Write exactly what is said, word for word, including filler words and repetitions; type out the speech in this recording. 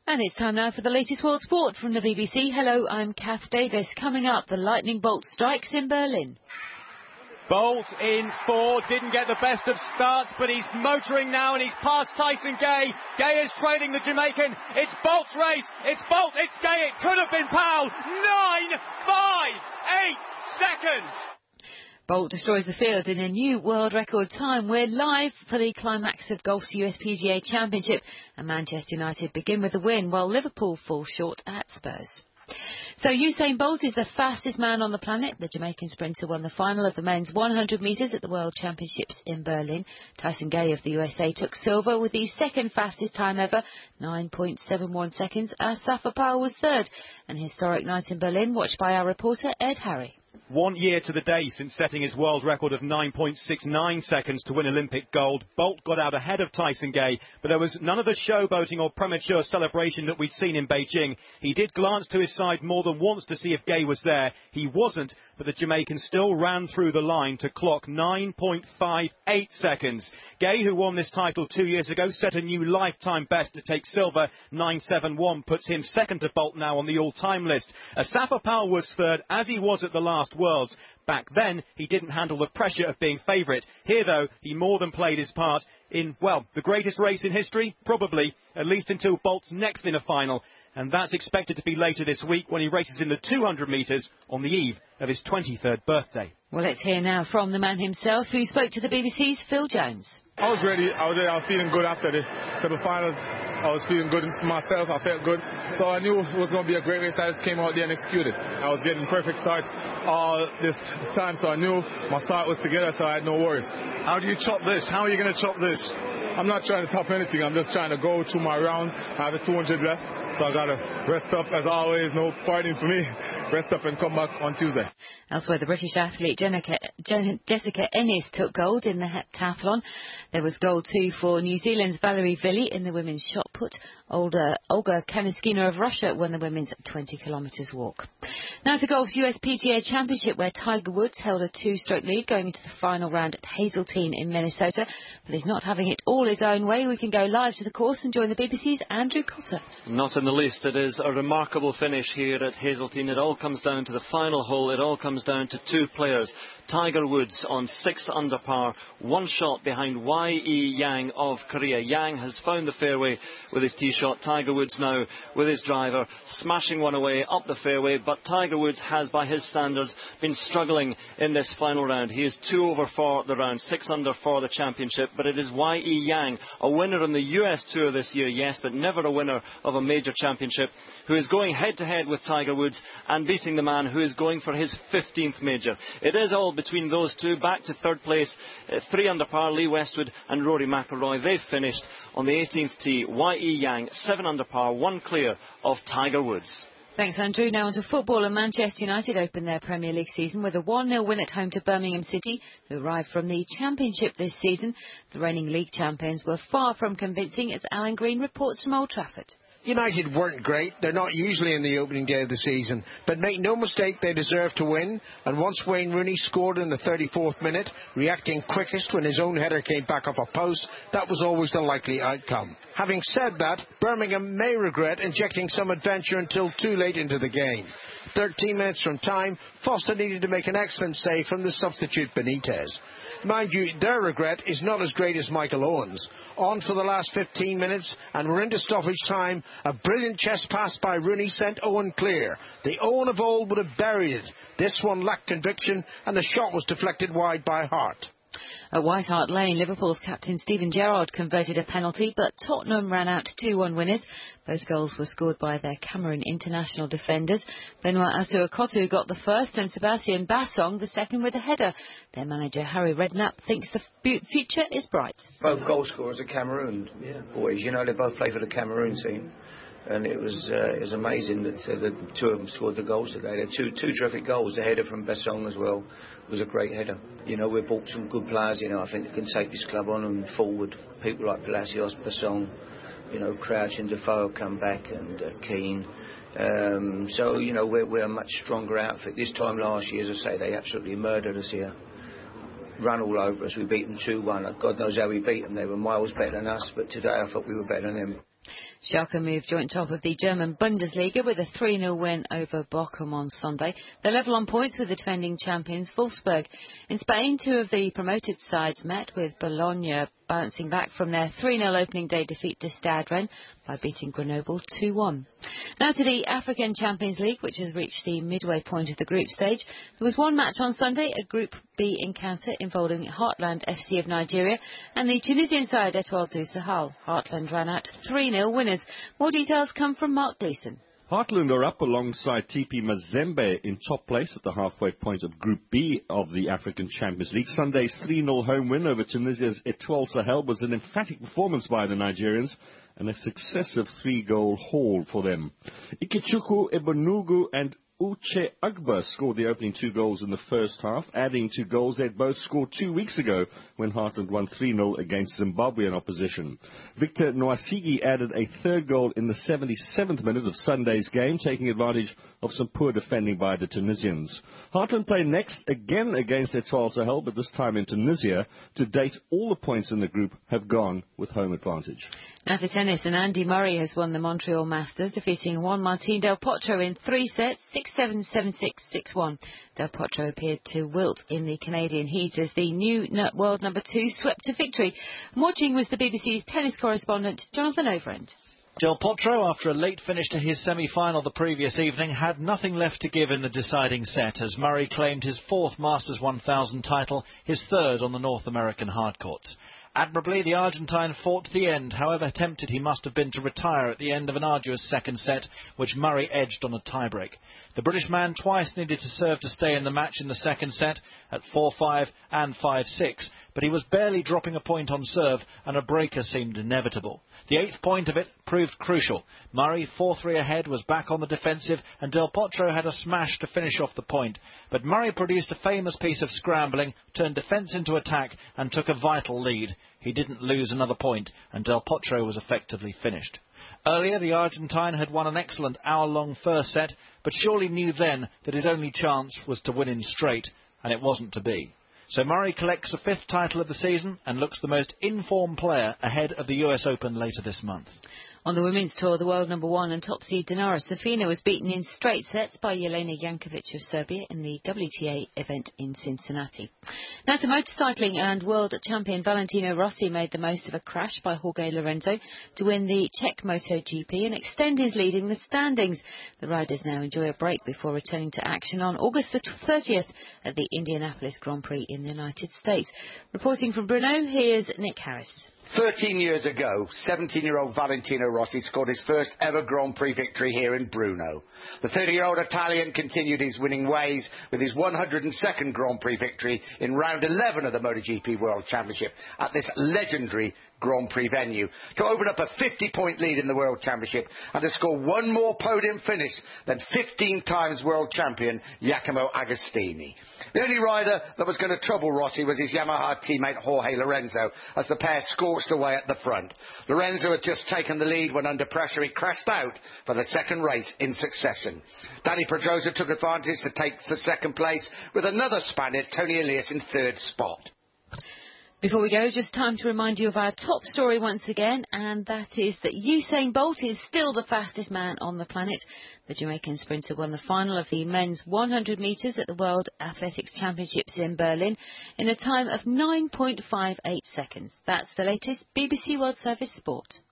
And it's time now for the latest world sport from the B B C. Hello, I'm Kath Davis. Coming up, the lightning bolt strikes in Berlin. Bolt in four, didn't get the best of starts, but he's motoring now and he's past Tyson Gay. Gay is trailing the Jamaican. It's Bolt's race. It's Bolt. It's Gay. It could have been Powell. Nine, five, eight seconds. Bolt destroys the field in a new world record time. We're live for the climax of golf's U S P G A Championship, and Manchester United begin with a win while Liverpool fall short at Spurs. So Usain Bolt is the fastest man on the planet. The Jamaican sprinter won the final of the men's one hundred metres at the World Championships in Berlin. Tyson Gay of the U S A took silver with the second fastest time ever, nine point seven one seconds, as Safa Powell was third. An historic night in Berlin, watched by our reporter Ed Harry. One year to the day since setting his world record of nine point six nine seconds to win Olympic gold, Bolt got out ahead of Tyson Gay, but there was none of the showboating or premature celebration that we'd seen in Beijing. He did glance to his side more than once to see if Gay was there. He wasn't, but the Jamaican still ran through the line to clock nine point five eight seconds. Gay, who won this title two years ago, set a new lifetime best to take silver. nine seven one puts him second to Bolt now on the all-time list. Safa Powell was third, as he was at the last Worlds. Back then, he didn't handle the pressure of being favourite. Here, though, he more than played his part in, well, the greatest race in history? Probably, at least until Bolt's next in a final. And that's expected to be later this week when he races in the two hundred metres on the eve of his twenty-third birthday. Well, let's hear now from the man himself, who spoke to the B B C's Phil Jones. I was ready. I was, ready. I was feeling good after the semi-finals. I was feeling good myself. I felt good. So I knew it was going to be a great race. I just came out there and executed. I was getting perfect starts all this time, so I knew my start was together, so I had no worries. How do you top this? How are you going to top this? I'm not trying to top anything. I'm just trying to go through my round. I have a two hundred left, so I got to rest up. As always, no partying for me. Rest up and come back on Tuesday. Elsewhere, the British athlete Jenica, Jen, Jessica Ennis took gold in the heptathlon. There was gold too for New Zealand's Valerie Villi in the women's shot put. Older, Olga Kaniskina of Russia won the women's twenty kilometres walk. Now to golf's U S P G A Championship, where Tiger Woods held a two-stroke lead going into the final round at Hazeltine in Minnesota. But he's not having it all his own way. We can go live to the course and join the B B C's Andrew Cotter. Not in the least. It is a remarkable finish here at Hazeltine. It all comes down to the final hole. It all comes down to two players. Tiger Woods on six under par, one shot behind Y E Yang of Korea. Yang has found the fairway with his tee shot. Tiger Woods now with his driver smashing one away up the fairway, but Tiger Woods has, by his standards, been struggling in this final round. He is two over for the round, six under for the championship, but it is Y E Yang, a winner on the U S Tour this year, yes, but never a winner of a major championship, who is going head to head with Tiger Woods and beating the man who is going for his fifteenth major. It is all between those two. Back to third place, uh, three under par, Lee Westwood and Rory McIlroy. They've finished on the eighteenth tee. Y E Yang, seven under par, one clear of Tiger Woods. Thanks, Andrew. Now on to football, and Manchester United opened their Premier League season with a one nil win at home to Birmingham City, who arrived from the Championship this season. The reigning league champions were far from convincing, as Alan Green reports from Old Trafford. United weren't great. They're not usually in the opening day of the season. But make no mistake, they deserve to win. And once Wayne Rooney scored in the thirty-fourth minute, reacting quickest when his own header came back off a post, that was always the likely outcome. Having said that, Birmingham may regret injecting some adventure until too late into the game. thirteen minutes from time, Foster needed to make an excellent save from the substitute Benitez. Mind you, their regret is not as great as Michael Owen's. On for the last fifteen minutes, and we're into stoppage time. A brilliant chest pass by Rooney sent Owen clear. The Owen of old would have buried it. This one lacked conviction, and the shot was deflected wide by Hart. At White Hart Lane, Liverpool's captain Steven Gerrard converted a penalty, but Tottenham ran out two one winners. Both goals were scored by their Cameroon international defenders. Benoit Asuakotu got the first and Sebastian Bassong the second with a header. Their manager Harry Redknapp thinks the future is bright. Both goal scorers are Cameroon yeah. boys. You know, they both play for the Cameroon team. And it was uh, it was amazing that uh, the two of them scored the goals today. They're two two terrific goals. The header from Bassong as well was a great header. You know, we've bought some good players. You know, I think that can take this club on and forward. People like Palacios, Bassong, you know, Crouch and Defoe come back, and uh, Keane. Um, so you know, we're we're a much stronger outfit. This time last year, as I say, they absolutely murdered us here. Run all over us. We beat them two one. God knows how we beat them. They were miles better than us. But today, I thought we were better than them. Schalke moved joint top of the German Bundesliga with a three nil win over Bochum on Sunday. They're level on points with the defending champions Wolfsburg. In Spain, two of the promoted sides met, with Bologna bouncing back from their three nil opening day defeat to Stade Rennes by beating Grenoble two one. Now to the African Champions League, which has reached the midway point of the group stage. There was one match on Sunday, a Group B encounter involving Heartland F C of Nigeria and the Tunisian side Etoile du Sahel. Heartland ran out three nil winners. More details come from Mark Gleeson. Heartland are up alongside T P Mazembe in top place at the halfway point of Group B of the African Champions League. Sunday's three nil home win over Tunisia's Etoile Sahel was an emphatic performance by the Nigerians and a successive three-goal haul for them. Ikechukwu Ebonugu and Uche Agba scored the opening two goals in the first half, adding to goals they'd both scored two weeks ago when Heartland won three nil against Zimbabwean opposition. Victor Nwasigi added a third goal in the seventy-seventh minute of Sunday's game, taking advantage of some poor defending by the Tunisians. Heartland play next again against Etoile Sahel, but this time in Tunisia. To date, all the points in the group have gone with home advantage. Now to tennis, and Andy Murray has won the Montreal Masters, defeating Juan Martín del Potro in three sets, six seven, seven six, six one. Del Potro appeared to wilt in the Canadian heat as the new world number two swept to victory. Watching was the B B C's tennis correspondent Jonathan Overend. Del Potro, after a late finish to his semi-final the previous evening, had nothing left to give in the deciding set as Murray claimed his fourth Masters one thousand title, his third on the North American hardcourts. Admirably, the Argentine fought to the end, however tempted he must have been to retire at the end of an arduous second set, which Murray edged on a tiebreak. The British man twice needed to serve to stay in the match in the second set, at four five and five six, but he was barely dropping a point on serve, and a breaker seemed inevitable. The eighth point of it proved crucial. Murray, four three ahead, was back on the defensive, and Del Potro had a smash to finish off the point. But Murray produced a famous piece of scrambling, turned defence into attack, and took a vital lead. He didn't lose another point, and Del Potro was effectively finished. Earlier, the Argentine had won an excellent hour-long first set, but surely knew then that his only chance was to win in straight, and it wasn't to be. So Murray collects a fifth title of the season and looks the most in-form player ahead of the U S Open later this month. On the women's tour, the world number one and top seed Dinara Safina was beaten in straight sets by Jelena Jankovic of Serbia in the W T A event in Cincinnati. Now to motorcycling, and world champion Valentino Rossi made the most of a crash by Jorge Lorenzo to win the Czech MotoGP and extend his lead in the standings. The riders now enjoy a break before returning to action on August the thirtieth at the Indianapolis Grand Prix in the United States. Reporting from Brno, here's Nick Harris. thirteen years ago, seventeen-year-old Valentino Rossi scored his first ever Grand Prix victory here in Brno. The thirty-year-old Italian continued his winning ways with his one hundred second Grand Prix victory in round eleven of the MotoGP World Championship at this legendary Grand Prix venue, to open up a fifty point lead in the World Championship and to score one more podium finish than fifteen times world champion Giacomo Agostini. The only rider that was going to trouble Rossi was his Yamaha teammate Jorge Lorenzo, as the pair scorched away at the front. Lorenzo had just taken the lead when under pressure he crashed out for the second race in succession. Danny Pedrosa took advantage to take the second place with another Spaniard, Tony Elias, in third spot. Before we go, just time to remind you of our top story once again, and that is that Usain Bolt is still the fastest man on the planet. The Jamaican sprinter won the final of the men's one hundred metres at the World Athletics Championships in Berlin in a time of nine point five eight seconds. That's the latest B B C World Service Sport.